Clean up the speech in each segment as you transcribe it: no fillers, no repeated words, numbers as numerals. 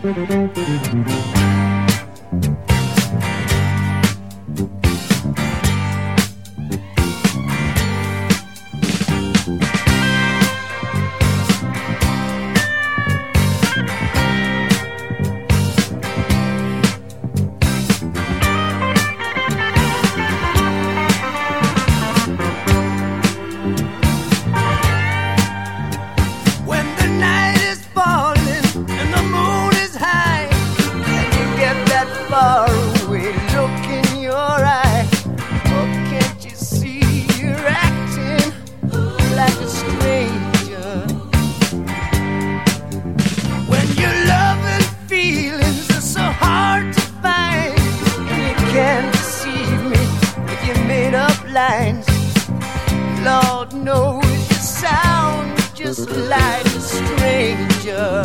Lord knows you sound just like a stranger.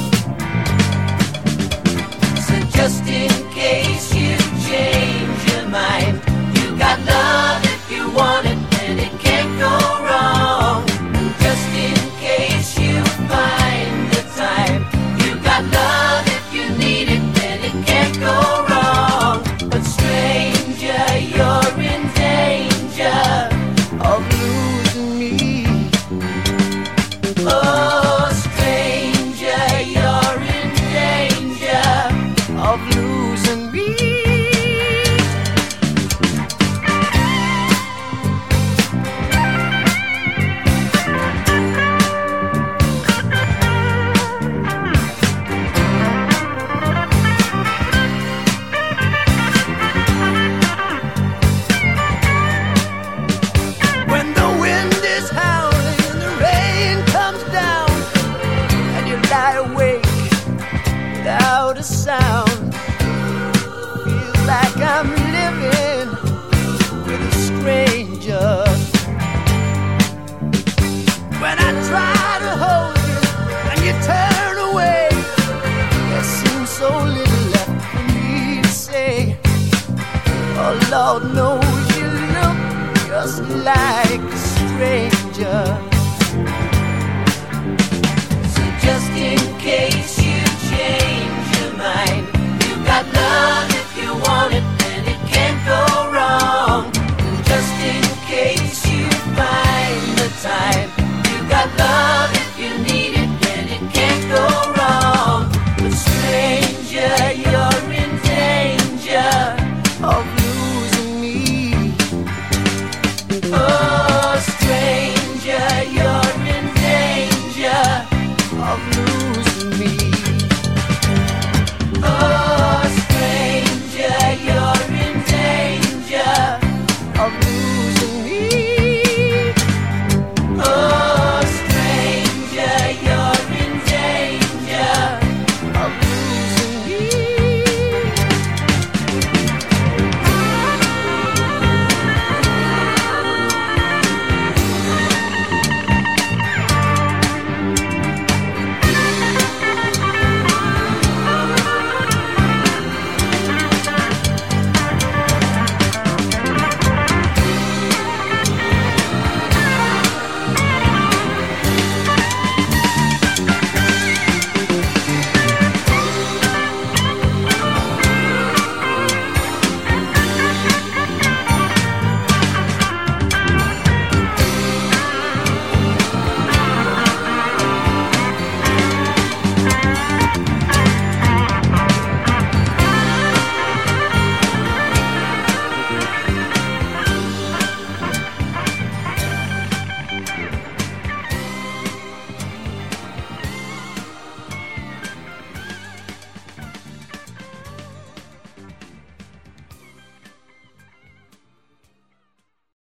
So just in case you change your mind, you got love if you want it, and it can't go wrong. Just in case you find the time, you got love if you need it, and it can't go wrong. But stranger, you're in danger of losing me. Oh, stranger, you're in danger of losing me. When the wind is howling and the rain comes down, and you lie awake without a sound, feels like I'm living